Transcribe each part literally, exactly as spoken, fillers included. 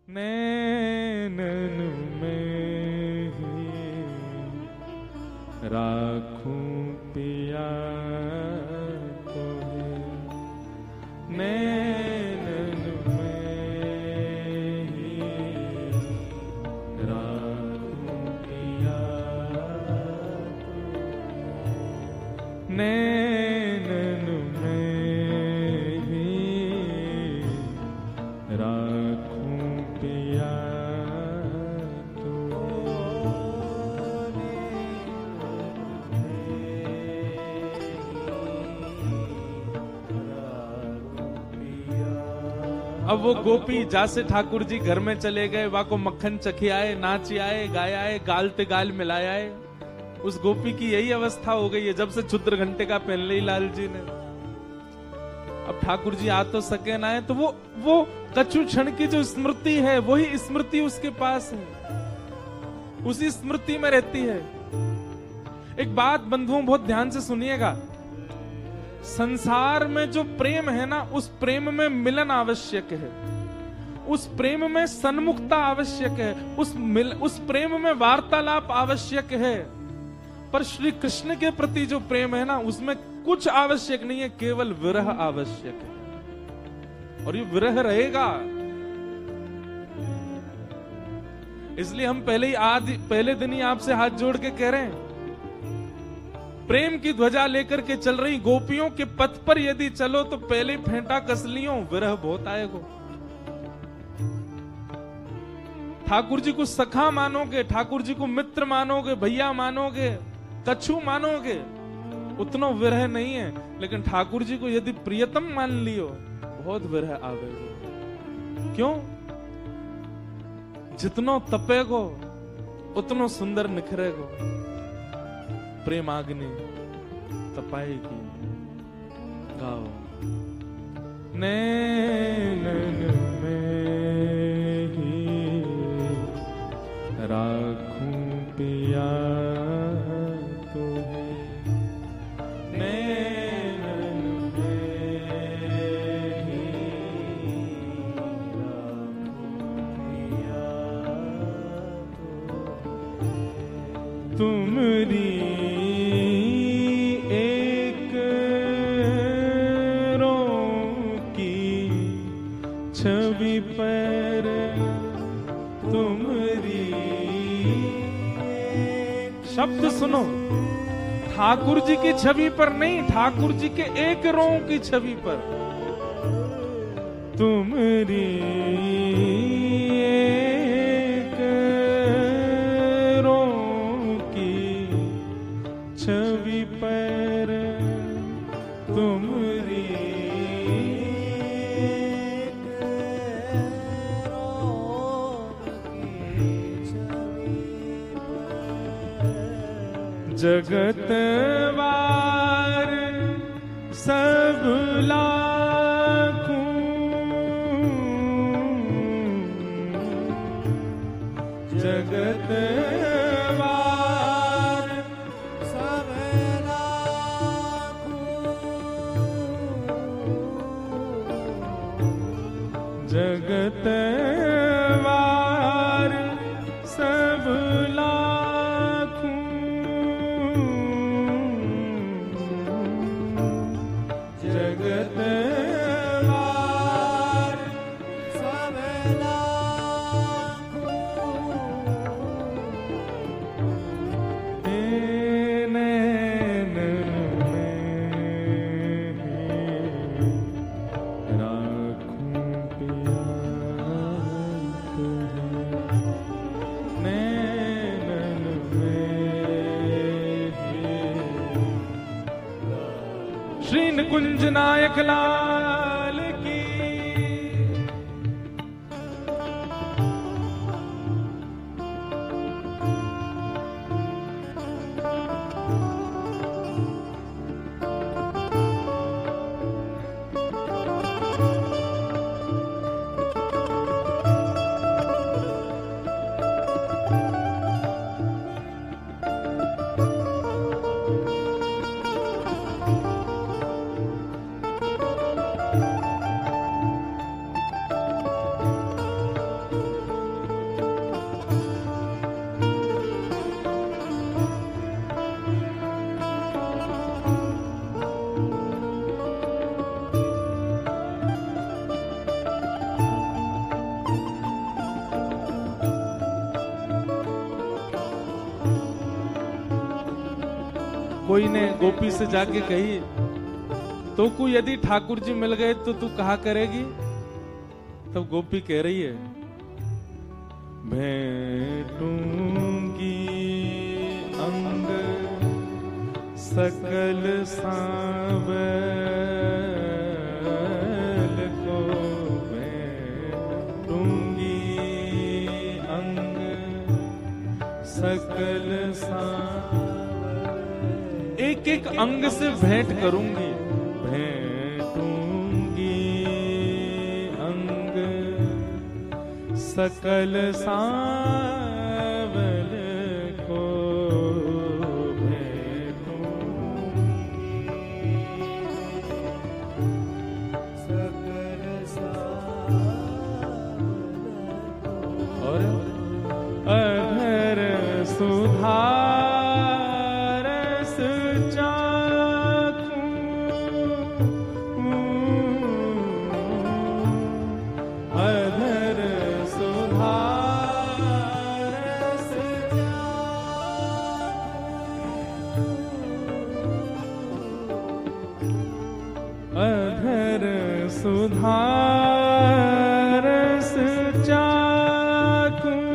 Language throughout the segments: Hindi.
नैनन में ही राखूं पिया तोहे, नैनन में ही राखूं पिया तोहे, नैनन में ही राखूं पिया अब वो गोपी जासे ठाकुर जी घर में चले गए, वा को मक्खन चखी आए, नाच आए, गाय आए, गाल ते गाल मिलाए आए। उस गोपी की यही अवस्था हो गई है जब से क्षुद्र घंटे का पहन ली लाल जी ने। अब ठाकुर जी आ तो सके ना है, तो वो वो कछु क्षण की जो स्मृति है वही स्मृति उसके पास है, उसी स्मृति में रहती है। एक बात बंधुओं बहुत ध्यान से सुनिएगा, संसार में जो प्रेम है ना, उस प्रेम में मिलन आवश्यक है, उस प्रेम में सन्मुखता आवश्यक है, उस मिल उस प्रेम में वार्तालाप आवश्यक है। पर श्री कृष्ण के प्रति जो प्रेम है ना, उसमें कुछ आवश्यक नहीं है, केवल विरह आवश्यक है, और ये विरह रहेगा। इसलिए हम पहले ही आज पहले दिन ही आपसे हाथ जोड़ के कह रहे हैं, प्रेम की ध्वजा लेकर के चल रही गोपियों के पथ पर यदि चलो तो पहले ही फेंटा कस लियो, विरह बहुत आएगा। ठाकुर जी को सखा मानोगे, ठाकुर जी को मित्र मानोगे, भैया मानोगे, कछु मानोगे, उतना विरह नहीं है। लेकिन ठाकुर जी को यदि प्रियतम मान लियो, बहुत विरह आवेगा। क्यों? जितनो तपेगो उतनो सुंदर निखरेगो, प्रेमाग्नि तपाएगी। गाओ, नैनन में ही राखूं पिया तोहे, नैनन में ही राखूं पिया तोहे, तुमरी छवि पर, तुमरी शब्द सुनो, ठाकुर जी की छवि पर नहीं, ठाकुर जी के एक रों की छवि पर, तुमरी एक रों की छवि पर, तुमरी जगत वार सब लाखों, जगत वार सब लाखों, जगत वार सब लाखों, जगत वार सब लाखों, नैनन में राखूं पिया तुझे, नैनन में श्री निकुंज नायक लाल की। कोई ने गोपी से जाके कही, तो को यदि ठाकुर जी मिल गए तो तू कहा करेगी? तब गोपी कह रही है, भेंटूंगी अंग सकल सांवल को, भेंटूंगी अंग सकल सांवल, एक एक अंग से भेंट करूंगी, भेंटूंगी अंग सकल सांवल को, भेंटूंगी सकल सांवल, और अधर सुधा सुधारस चाकू,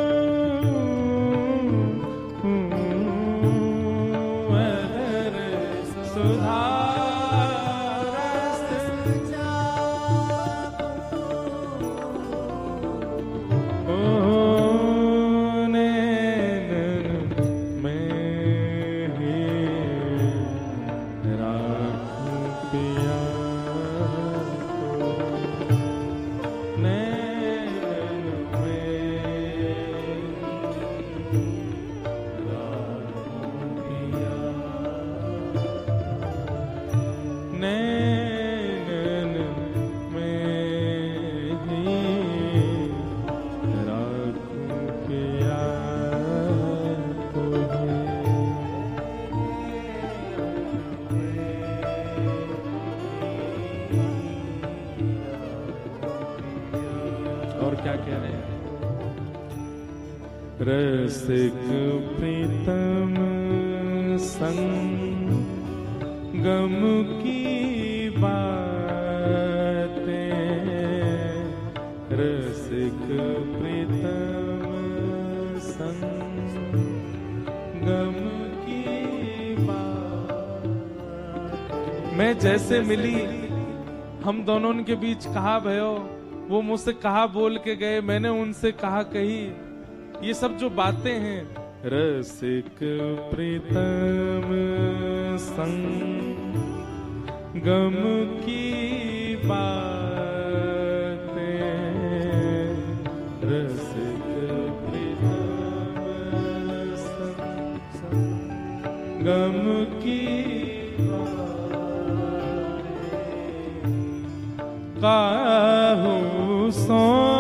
अधर सुधारस चाकू, नैन में ही राखूं पिया, रसिक प्रीतम संगम की बातें, रसिक प्रीतम संगम की बातें। मैं जैसे मिली, हम दोनों के बीच कहा भयो, वो मुझसे कहा बोल के गए, मैंने उनसे कहा कही। ये सब जो बातें हैं, रसिक प्रीतम संगम की बातें, रसिक प्रीतम संगम की बातें, काहू सो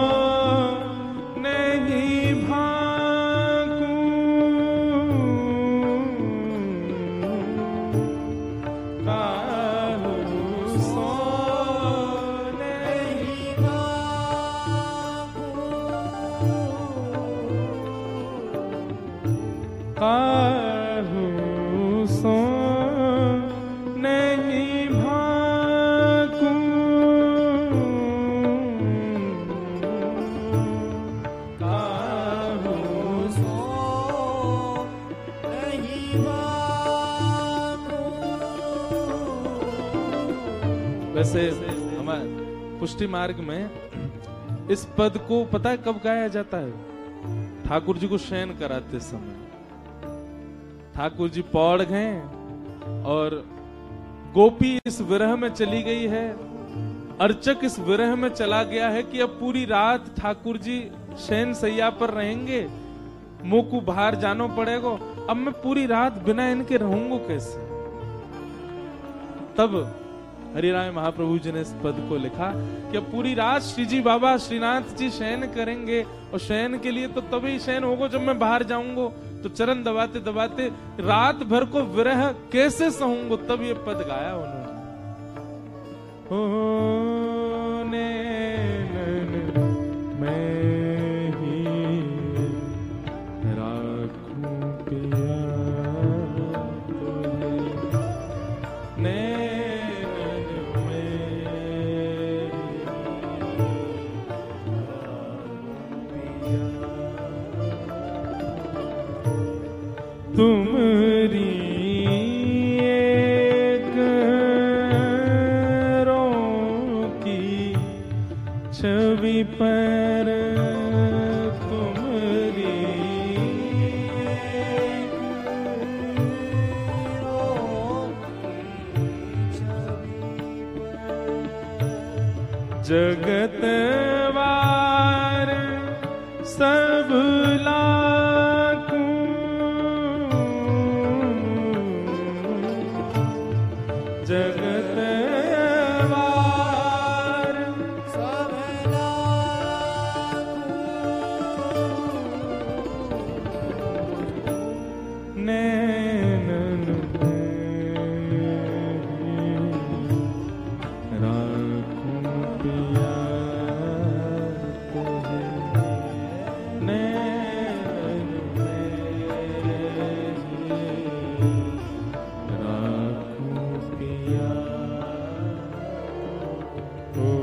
वैसे हमारे पुष्टि मार्ग में इस पद को पता है कब गाया जाता है? ठाकुर जी को शयन कराते समय। ठाकुर जी पौड़ गए और गोपी इस विरह में चली गई है, अर्चक इस विरह में चला गया है कि अब पूरी रात ठाकुर जी शयन सैया पर रहेंगे, मुंह को बाहर जानो पड़ेगा, अब मैं पूरी रात बिना इनके रहूंगा कैसे? तब हरिराय महाप्रभु जी ने इस पद को लिखा कि अब पूरी रात श्री जी बाबा श्रीनाथ जी शयन करेंगे, और शयन के लिए तो तभी शयन होगा जब मैं बाहर जाऊंगा। तो चरण दबाते दबाते रात भर को विरह कैसे सहूंगा, तब ये पद गाया उन्होंने। ओ नैन में ही राखूं पिया तुझे, तुमरी एक की छवि पर तुमरी जगत वार सब लाखों जगत वार सब लाखों नैनन राखूं पिया Oh